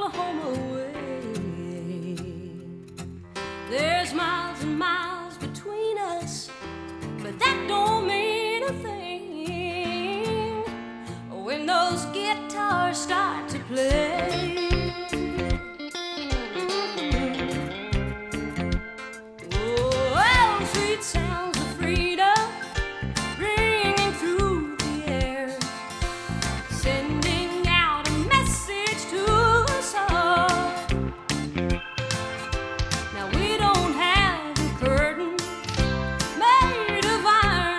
home away. There's miles and miles between us, but that don't mean a thing when those guitars start to play.